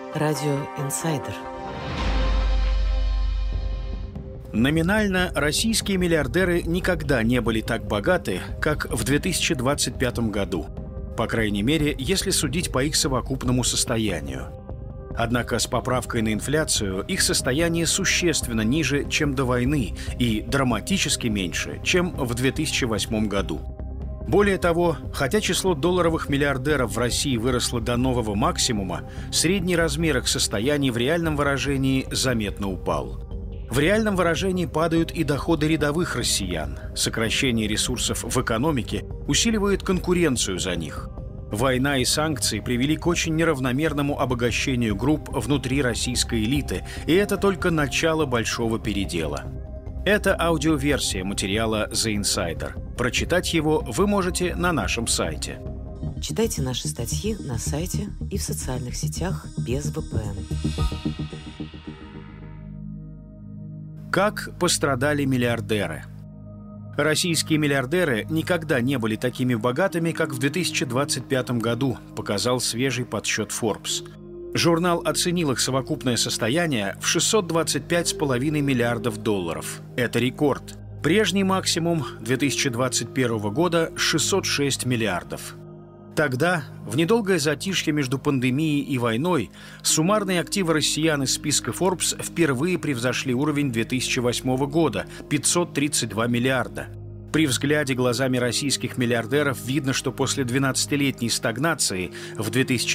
Радио «Инсайдер». Номинально российские миллиардеры никогда не были так богаты, как в 2025 году. По крайней мере, если судить по их совокупному состоянию. Однако с поправкой на инфляцию их состояние существенно ниже, чем до войны, и драматически меньше, чем в 2008 году. Более того, хотя число долларовых миллиардеров в России выросло до нового максимума, средний размер их состояний в реальном выражении заметно упал. В реальном выражении падают и доходы рядовых россиян. Сокращение ресурсов в экономике усиливает конкуренцию за них. Война и санкции привели к очень неравномерному обогащению групп внутри российской элиты, и это только начало большого передела. Это аудиоверсия материала The Insider. Прочитать его вы можете на нашем сайте. Читайте наши статьи на сайте и в социальных сетях без VPN. Как пострадали миллиардеры? Российские миллиардеры никогда не были такими богатыми, как в 2025 году, показал свежий подсчет Forbes. Журнал оценил их совокупное состояние в 625,5 миллиардов долларов. Это рекорд. Прежний максимум 2021 года – 606 миллиардов. Тогда, в недолгое затишье между пандемией и войной, суммарные активы россиян из списка Forbes впервые превзошли уровень 2008 года – 532 миллиарда. При взгляде глазами российских миллиардеров видно, что после 12-летней стагнации в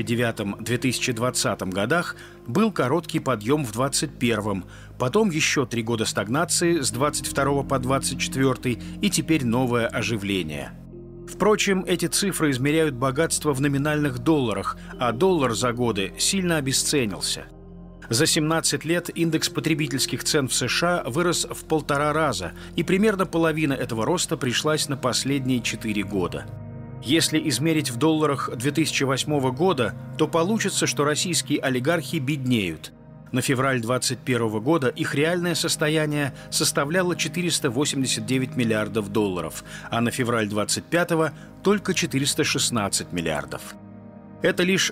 2009-2020 годах был короткий подъем в 2021, потом еще 3 года стагнации с 2022 по 2024 и теперь новое оживление. Впрочем, эти цифры измеряют богатство в номинальных долларах, а доллар за годы сильно обесценился. За 17 лет индекс потребительских цен в США вырос в 1,5 раза, и примерно половина этого роста пришлась на последние 4 года. Если измерить в долларах 2008 года, то получится, что российские олигархи беднеют. На февраль 2021 года их реальное состояние составляло 489 миллиардов долларов, а на февраль 2025 – только 416 миллиардов. Это лишь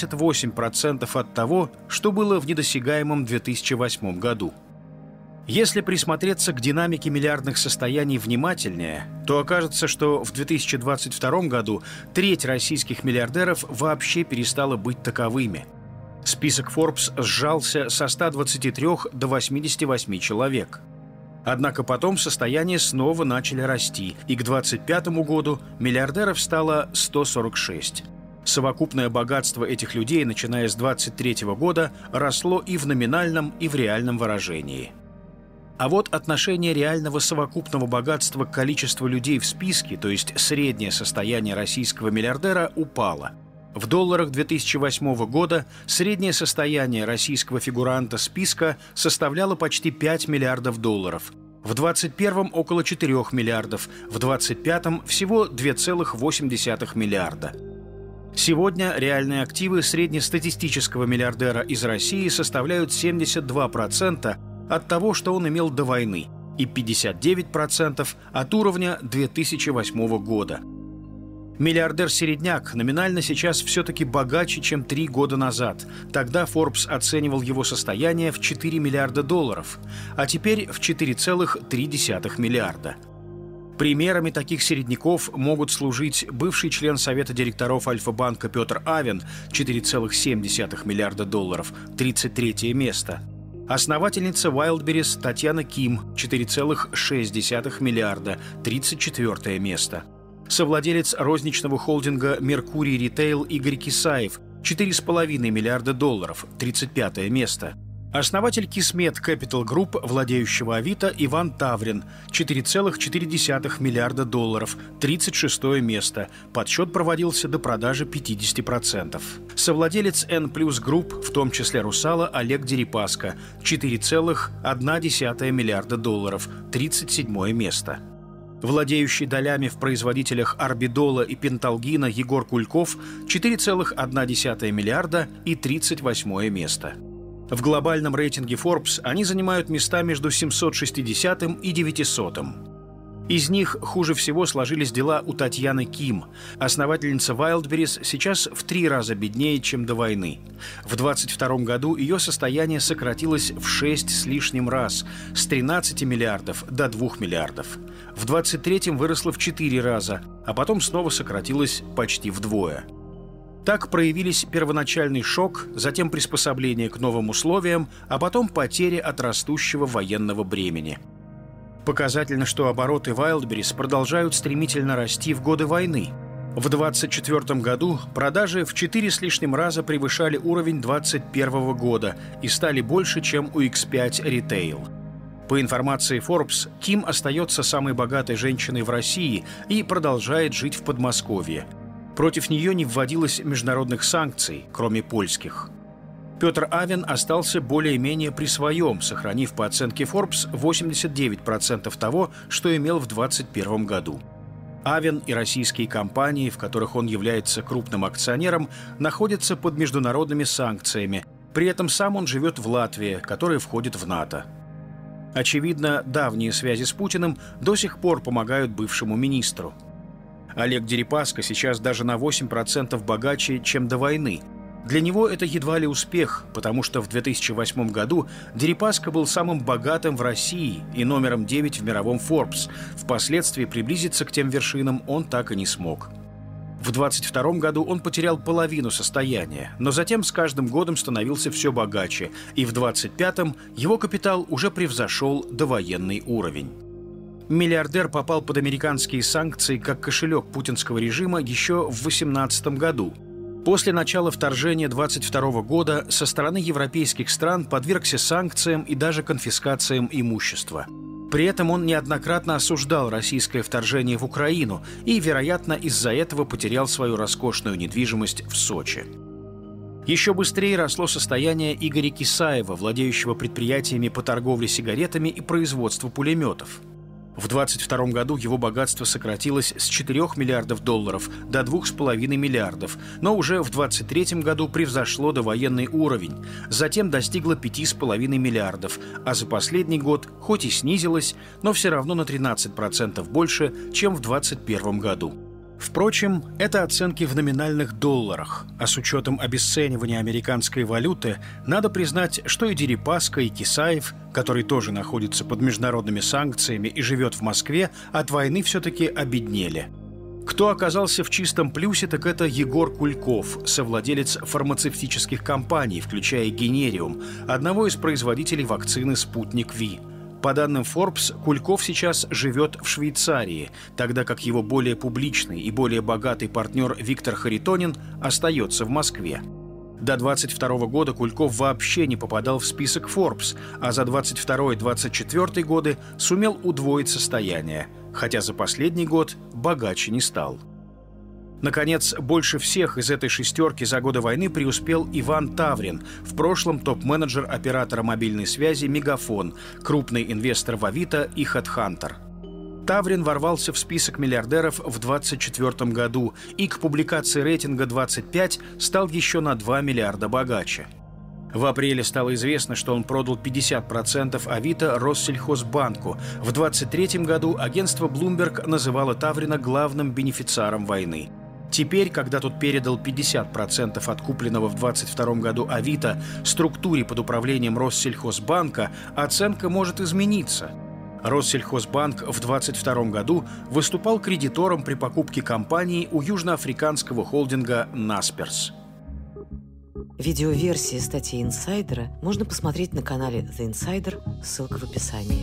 78% от того, что было в недосягаемом 2008 году. Если присмотреться к динамике миллиардных состояний внимательнее, то окажется, что в 2022 году треть российских миллиардеров вообще перестала быть таковыми. Список Forbes сжался со 123 до 88 человек. Однако потом состояния снова начали расти, и к 2025 году миллиардеров стало 146. Совокупное богатство этих людей, начиная с 2023 года, росло и в номинальном, и в реальном выражении. А вот отношение реального совокупного богатства к количеству людей в списке, то есть среднее состояние российского миллиардера, упало. В долларах 2008 года среднее состояние российского фигуранта списка составляло почти 5 миллиардов долларов. В 2021 около 4 миллиардов, в 2025 всего 2,8 миллиарда. Сегодня реальные активы среднестатистического миллиардера из России составляют 72% от того, что он имел до войны, и 59% от уровня 2008 года. Миллиардер-середняк номинально сейчас все-таки богаче, чем 3 года назад. Тогда Forbes оценивал его состояние в 4 миллиарда долларов, а теперь в 4,3 миллиарда. Примерами таких середняков могут служить бывший член Совета директоров Альфа-банка Петр Авен – 4,7 миллиарда долларов, 33 место. Основательница Wildberries Татьяна Ким – 4,6 миллиарда, 34 место. Совладелец розничного холдинга «Меркурий Ритейл» Игорь Кисаев – 4,5 миллиарда долларов, 35 место. Основатель Кисмет Capital Group, владеющего Авито, Иван Таврин – 4,4 миллиарда долларов, 36 место. Подсчет проводился до продажи 50%. Совладелец N+ Group, в том числе «Русала», Олег Дерипаска – 4,1 миллиарда долларов, 37 место. Владеющий долями в производителях Арбидола и Пенталгина Егор Кульков – 4,1 миллиарда и 38 место. В глобальном рейтинге Forbes они занимают места между 760 и 900. Из них хуже всего сложились дела у Татьяны Ким. Основательница Wildberries сейчас в 3 раза беднее, чем до войны. В 22 году ее состояние сократилось в 6 с лишним раз, с 13 миллиардов до 2 миллиардов. В 23-м выросло в 4 раза, а потом снова сократилось почти вдвое. Так проявились первоначальный шок, затем приспособление к новым условиям, а потом потери от растущего военного бремени. Показательно, что обороты Wildberries продолжают стремительно расти в годы войны. В 1924 году продажи в 4 с лишним раза превышали уровень 2021 года и стали больше, чем у X5 Retail. По информации Forbes, Ким остается самой богатой женщиной в России и продолжает жить в Подмосковье. Против нее не вводилось международных санкций, кроме польских. Петр Авен остался более-менее при своем, сохранив по оценке Forbes 89% того, что имел в 2021 году. Авен и российские компании, в которых он является крупным акционером, находятся под международными санкциями. При этом сам он живет в Латвии, которая входит в НАТО. Очевидно, давние связи с Путиным до сих пор помогают бывшему министру. Олег Дерипаска сейчас даже на 8% богаче, чем до войны. Для него это едва ли успех, потому что в 2008 году Дерипаска был самым богатым в России и номером 9 в мировом Forbes. Впоследствии приблизиться к тем вершинам он так и не смог. В 2022 году он потерял половину состояния, но затем с каждым годом становился все богаче, и в 2025 его капитал уже превзошел довоенный уровень. Миллиардер попал под американские санкции как кошелек путинского режима еще в 2018 году. После начала вторжения 2022 года со стороны европейских стран подвергся санкциям и даже конфискациям имущества. При этом он неоднократно осуждал российское вторжение в Украину и, вероятно, из-за этого потерял свою роскошную недвижимость в Сочи. Еще быстрее росло состояние Игоря Кисаева, владеющего предприятиями по торговле сигаретами и производству пулеметов. В 2022 году его богатство сократилось с 4 миллиардов долларов до 2,5 миллиардов, но уже в 2023 году превзошло довоенный уровень, затем достигло 5,5 миллиардов, а за последний год хоть и снизилось, но все равно на 13% больше, чем в 2021 году. Впрочем, это оценки в номинальных долларах, а с учетом обесценивания американской валюты надо признать, что и Дерипаска, и Кисаев, который тоже находится под международными санкциями и живет в Москве, от войны все-таки обеднели. Кто оказался в чистом плюсе, так это Егор Кульков, совладелец фармацевтических компаний, включая Генериум, одного из производителей вакцины «Спутник Ви». По данным Forbes, Кульков сейчас живет в Швейцарии, тогда как его более публичный и более богатый партнер Виктор Харитонин остается в Москве. До 2022 года Кульков вообще не попадал в список Forbes, а за 2022-2024 годы сумел удвоить состояние, хотя за последний год богаче не стал. Наконец, больше всех из этой шестерки за годы войны преуспел Иван Таврин, в прошлом топ-менеджер оператора мобильной связи «Мегафон», крупный инвестор в Авито и HeadHunter. Таврин ворвался в список миллиардеров в 2024 году и к публикации рейтинга 25 стал еще на 2 миллиарда богаче. В апреле стало известно, что он продал 50% Авито Россельхозбанку. В 2023 году агентство Bloomberg называло Таврина главным бенефициаром войны. Теперь, когда тот передал 50% от купленного в 2022 году Авито структуре под управлением Россельхозбанка, оценка может измениться. Россельхозбанк в 2022 году выступал кредитором при покупке компании у южноафриканского холдинга Naspers. Видеоверсии статьи «Инсайдера» можно посмотреть на канале The Insider, ссылка в описании.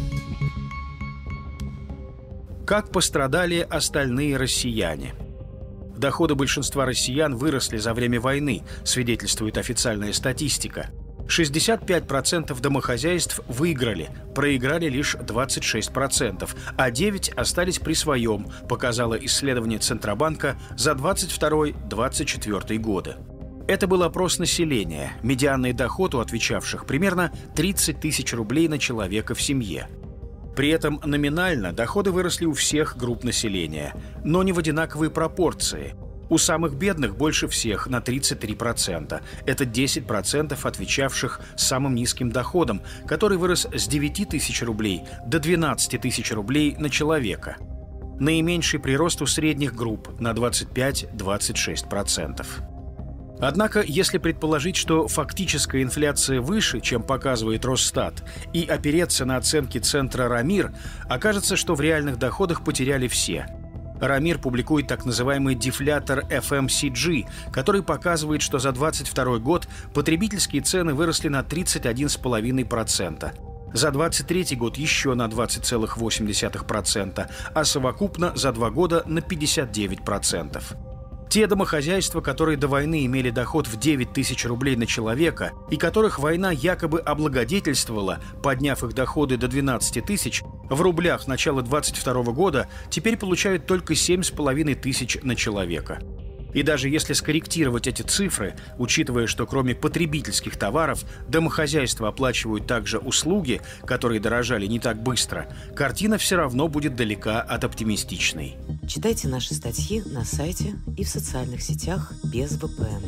Как пострадали остальные россияне? Доходы большинства россиян выросли за время войны, свидетельствует официальная статистика. 65% домохозяйств выиграли, проиграли лишь 26%, а 9% остались при своем, показало исследование Центробанка за 2022-2024 годы. Это был опрос населения. Медианный доход у отвечавших примерно 30 тысяч рублей на человека в семье. При этом номинально доходы выросли у всех групп населения, но не в одинаковой пропорции. У самых бедных больше всех на 33%. Это 10% отвечавших с самым низким доходом, который вырос с 9 тысяч рублей до 12 тысяч рублей на человека. наименьший прирост у средних групп на 25-26%. Однако, если предположить, что фактическая инфляция выше, чем показывает Росстат, и опереться на оценки центра «Рамир», окажется, что в реальных доходах потеряли все. «Рамир» публикует так называемый дефлятор FMCG, который показывает, что за 2022 год потребительские цены выросли на 31,5%. За 2023 год еще на 20,8%, а совокупно за 2 года на 59%. Те домохозяйства, которые до войны имели доход в 9 тысяч рублей на человека и которых война якобы облагодетельствовала, подняв их доходы до 12 тысяч, в рублях начала 2022 года теперь получают только 7,5 тысяч на человека. И даже если скорректировать эти цифры, учитывая, что кроме потребительских товаров домохозяйства оплачивают также услуги, которые дорожали не так быстро, картина все равно будет далека от оптимистичной. Читайте наши статьи на сайте и в социальных сетях без VPN.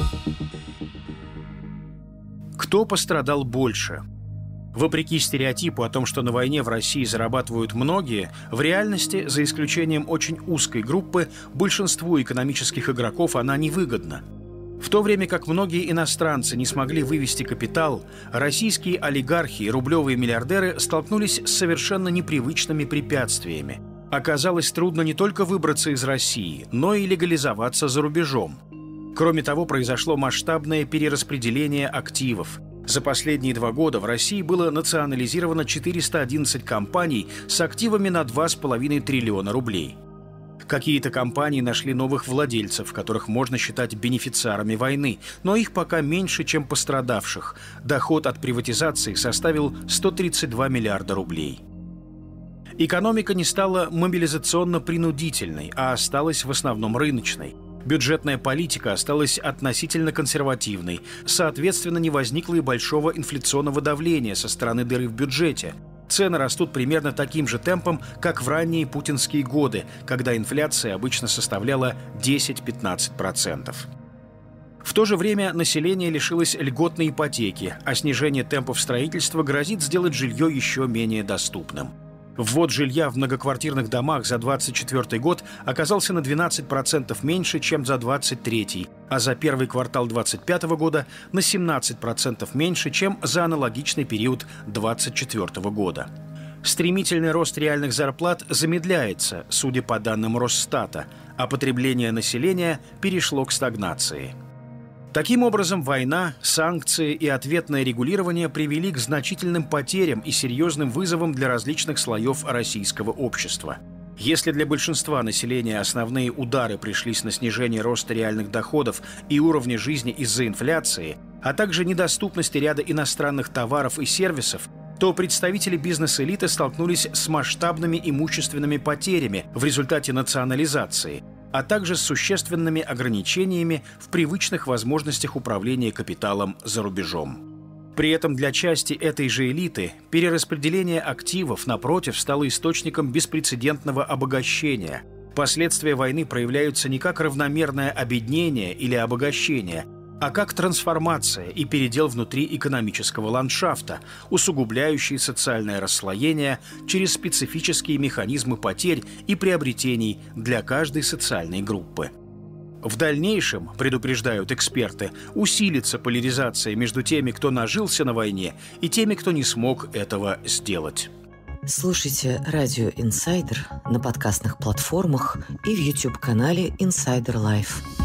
Кто пострадал больше? Вопреки стереотипу о том, что на войне в России зарабатывают многие, в реальности, за исключением очень узкой группы, большинству экономических игроков она невыгодна. В то время как многие иностранцы не смогли вывести капитал, российские олигархи и рублевые миллиардеры столкнулись с совершенно непривычными препятствиями. Оказалось трудно не только выбраться из России, но и легализоваться за рубежом. Кроме того, произошло масштабное перераспределение активов. За последние 2 года в России было национализировано 411 компаний с активами на 2,5 триллиона рублей. Какие-то компании нашли новых владельцев, которых можно считать бенефициарами войны, но их пока меньше, чем пострадавших. Доход от приватизации составил 132 миллиарда рублей. Экономика не стала мобилизационно-принудительной, а осталась в основном рыночной. Бюджетная политика осталась относительно консервативной, соответственно, не возникло и большого инфляционного давления со стороны дыры в бюджете. Цены растут примерно таким же темпом, как в ранние путинские годы, когда инфляция обычно составляла 10-15%. В то же время население лишилось льготной ипотеки, а снижение темпов строительства грозит сделать жилье еще менее доступным. Ввод жилья в многоквартирных домах за 2024 год оказался на 12% меньше, чем за 2023, а за первый квартал 2025 года на 17% меньше, чем за аналогичный период 2024 года. Стремительный рост реальных зарплат замедляется, судя по данным Росстата, а потребление населения перешло к стагнации. Таким образом, война, санкции и ответное регулирование привели к значительным потерям и серьезным вызовам для различных слоев российского общества. Если для большинства населения основные удары пришлись на снижение роста реальных доходов и уровня жизни из-за инфляции, а также недоступности ряда иностранных товаров и сервисов, то представители бизнес-элиты столкнулись с масштабными имущественными потерями в результате национализации, а также с существенными ограничениями в привычных возможностях управления капиталом за рубежом. При этом для части этой же элиты перераспределение активов, напротив, стало источником беспрецедентного обогащения. Последствия войны проявляются не как равномерное обеднение или обогащение, а как трансформация и передел внутри экономического ландшафта, усугубляющий социальное расслоение через специфические механизмы потерь и приобретений для каждой социальной группы. В дальнейшем, предупреждают эксперты, усилится поляризация между теми, кто нажился на войне, и теми, кто не смог этого сделать. Слушайте «Радио Инсайдер» на подкастных платформах и в YouTube-канале Insider Life.